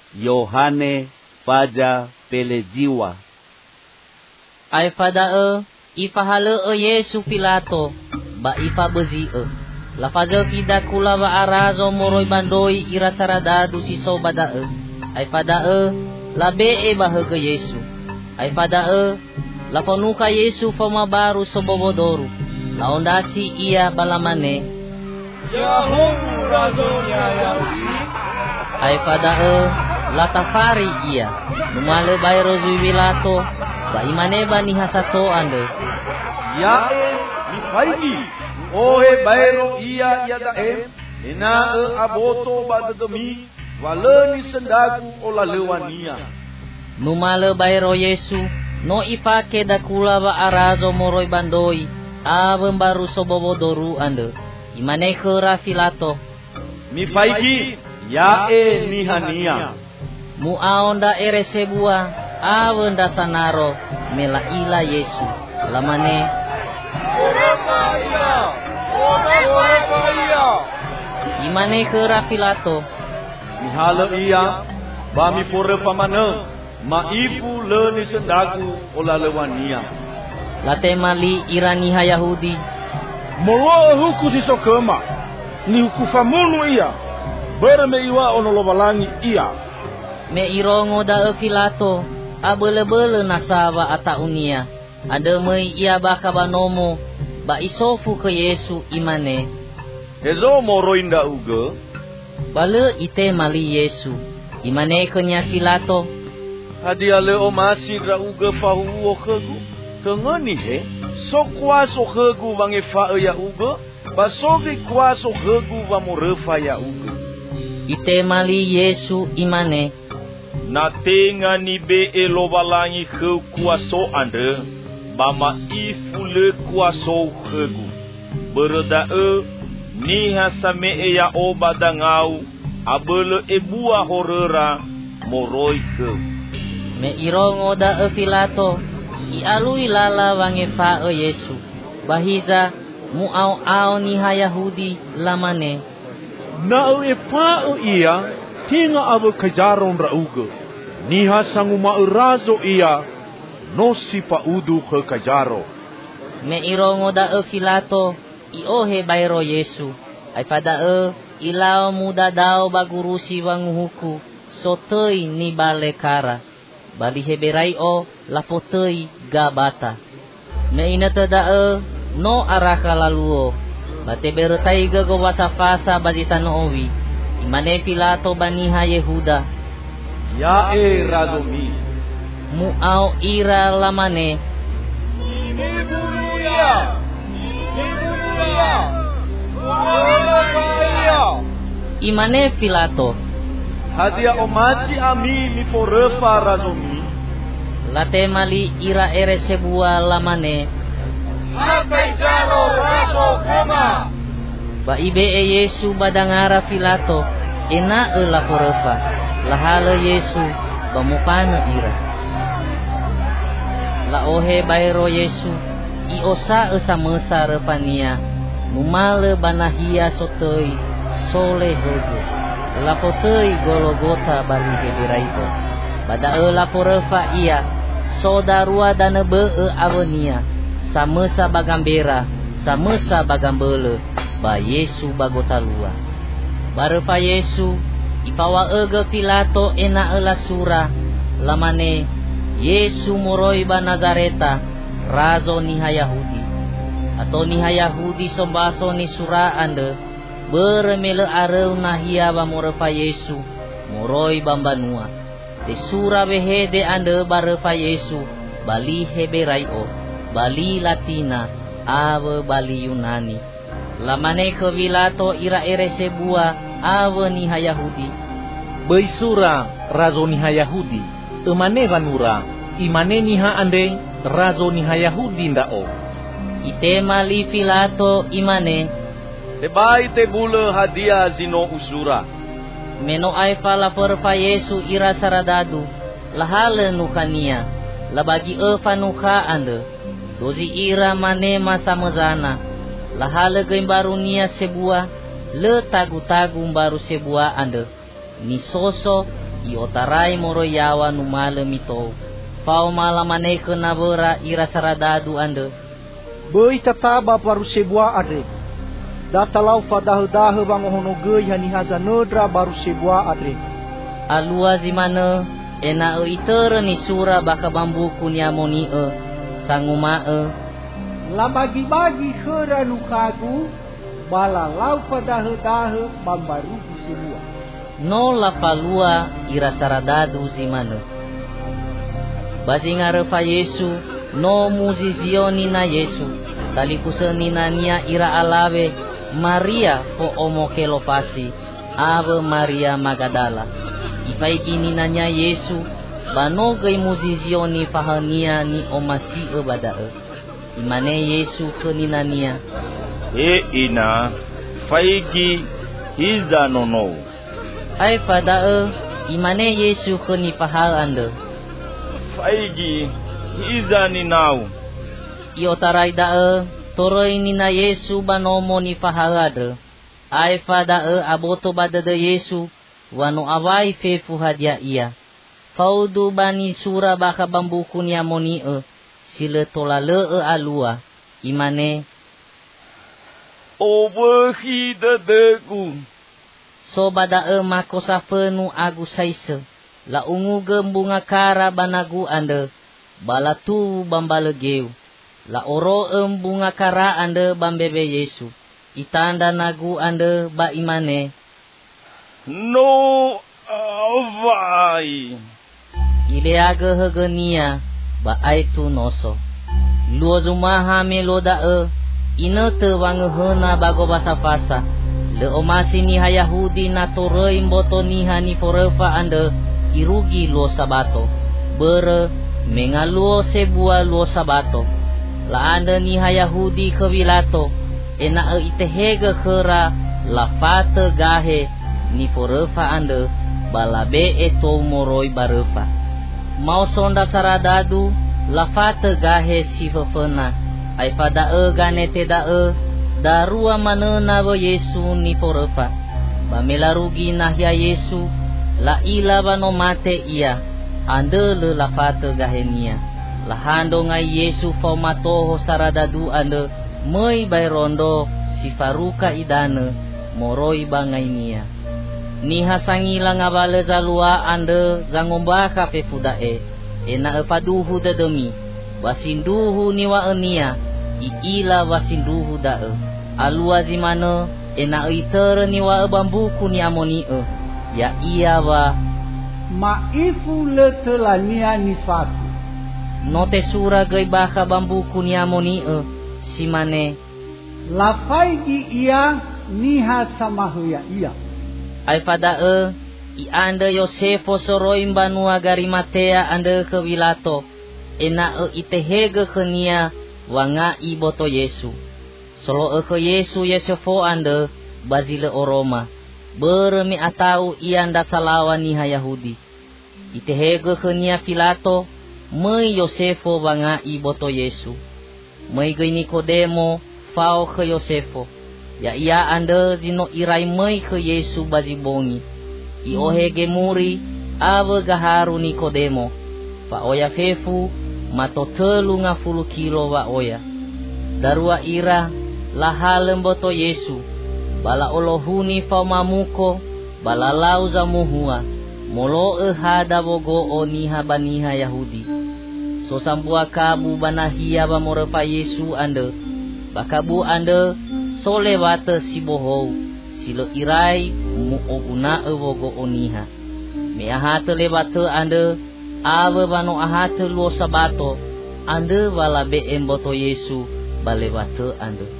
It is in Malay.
Yohane paja pelejiwa. Ay fadae ifahalee Yesu Pilato ba ifabezi lafaze pida kula ba arazo moroy bandoi ira saradadu si sobadae. Ay fadae labe bahage Yesu. Ay fadae laponuka Yesu famabaru sobobodoru laondasi ia balamane Yahoo razonya Yahudi. Ay fadae latafari ia numale bayro Pilato ba imaneba ni hasato ande Yae mifaigi ohe bayro iya yadae ina aboto badademi waleni sendagu ola lewania. numale bayro Yesu no ipake dakula ba arazo moroy bandoi abem baru sobobodoru ande imane kera Pilato Mifaigi yae nihania muaonda ere sebua awenda sanaro mela ila Yesu lamane imane kera Pilato mihala iya bami pore pamana maifu leni sendagu ola lewania. late mali irani ha Yahudi Molo huku si sokema ni hukufamunu iya berme iwa onolobalangi iya me irongo da Pilato abele-bele nasaba ata unia ada mai ia bakabanomo ba isofu ke Yesu imane Hezo moroinda uga bale ite mali Yesu imane kenya Pilato hadia le omasi ra uga fahu okegu tengani he so kwaso khegu bange fa ya uga basogi kwaso khegu ba morefa ya uga ite mali Yesu imane na tenga ni be elobalangi kheu kwaso ande bama ifule kwaso khegu berda ni hasame ya obadangau abele ebua horera moroi kheu me irongo da Pilato ialui lala wange fa Yesu bahiza muau ni ha Yahudi lamane na e pa iya tinga abu kajaron rauga niha sanguma urazo iya no si pa udu ke kajaro me irongo da Pilato iohe bayro Yesu ay pada ilao muda dao bagurusi wanguhuku sotoi ni balekara bali heberai lapotoi gabata me inata da no araka laluo bate berotai go wasa-fasa baditano owi imane Pilato baniha Yehuda ya razomi muau ira lamane imane Pilato hadia omasi ami mi forefa razomi late mali ira ere sebua lamane Jaro razo kama ba ibe Yesu badangara Pilato ena la forefa lahala Yesu bamupana ira la ohe bayro Yesu iosa samesa repania numale banahia sotoi sole hogo lapotoi Golgota bali heberaito pada laporefa ia sodarua dana be avenia samesa bagambera samesa bagambele ba Yesu bagotalua barepa Yesu ipawa ege Pilato ena sura lamane Yesu moroi ba Nazareta razo ni ha Yahudi atau ni ha Yahudi sombaso ni sura ande beremele areu nahia ba morepa Yesu moroi bambanua te sura behede ande barepa Yesu bali heberaio bali Latina ave bali Yunani lamane ke Pilato ira ere sebua ave ni ha Yahudi Beisura razo ni ha Yahudi emane banura imane ni ha ande razo ni ha Yahudi ndao ite mali Pilato imane tebai te bule hadia zino usura meno ai fala perpa Yesu ira saradadu lahale nukania labagi fanuka ande dozi ira mane masa mezana lahale gembarunia sebua le tagu-tagu baru sebua ande ni soso Iotarai moro yawa nu malem ito. Fao malamane kenabera ira saradadu ande. Beuy tataba baru sebuah adre. Datalau fadahe-dahe bangohono geuy hanihaza nedra baru sebuah adre. Alua zimane ena itere ni sura baka bambuku ni amoni sangumae. La bagi-bagi heura nu kagu bala lau fadahe-dahe bambaru sebuah. No la palua ira saradadu zimane. Bazingarefa Yesu no muzizioni na Yesu. Talikuseni na nia ira alawe Maria po omokelo pasi. Ave Maria Magdala. Ifaiki ni nanya Yesu banogay muzizioni fahania ni omasi badae. Imane Yesu ke ni nania. Ina faiki hiza nono. Ai padae imane Yesu ke ni pahal ande. Faigi hiza ni nau. Iotarai dae toroi ni na Yesu banomo ni fahalade. Ai fadae aboto badade Yesu wano awai fefu hadia ia. Faudu bani sura baka bambuku ni amoni sile tolale alua. Imane Obehi dedeku. so badae mako safenu agu saise. La ungu gembunga kara banagu ande. Balatu bambalegeu. La oro bunga kara ande bambebe Yesu. Itanda nagu ande ba imane. No avai. Ileaga hegenia ba aitu noso. Luo zumaha meloda ina te wangehena bago basa fasa. Le omasi ni hayahudi na torei mboto niha ni forefa ande irugi luo sabato. Bere mengaluo sebua luo sabato. La ande ni hayahudi kewilato. Ena itehega kera la fate gahe ni forefa ande balabe eto moroi barefa. Mau sonda saradadu la fate gahe sifefena. Ai pada gane teda darua manena bo Yesu ni forefa. Bamela rugi nahya Yesu la ila bano mate ia. Ande le la fate gahe nia. La hando ngai Yesu fomatoho saradadu ande moi bayrondo sifaruka idane moroi bangai nia. Ni hasangila ngabale zalua ande zangombaka pefudae. Ena epaduhu dedemi. Wasinduhu niwa enia. Iila wasinduhu dae. Alua zimane ena itere niwa bambuku ni amoni ya iya wa. Maifu le telania ni fatu. Note sura gay baka bambuku ni amoni simane. La faigi ia niha samahuya ia. Ai pada i ande Yosefo soroim banua Garimatea ande ke wilato. Ena itehege kenia wanga iboto Yesu. Solo ke Yesu Yosefo ande bazile oroma. Beremi atau ianda salawa ni Yahudi. Itehege kenia Pilato mai Yosefo wanga iboto Yesu. Mai gay Nikodemo fao ke Yosefo. Ya ia ande zino irai mai ke Yesu bazibongi. I ohege muri ave gaharu Nikodemo. Fa oya fefu matotelu 50 kilo wa oya. Darua ira lahalem boto Yesu. Bala olohuni fa mamuko bala lauza muhua. Molo hada bogo oniha baniha Yahudi. So sambua kabu banahia ba morepa Yesu ande. Bakabu ande sole wate sibohou. Silo irai mu oguna bogo oniha. Me ahate lewate ande ave bano ahate luo sabato ande wala be emboto Yesu balewate ande.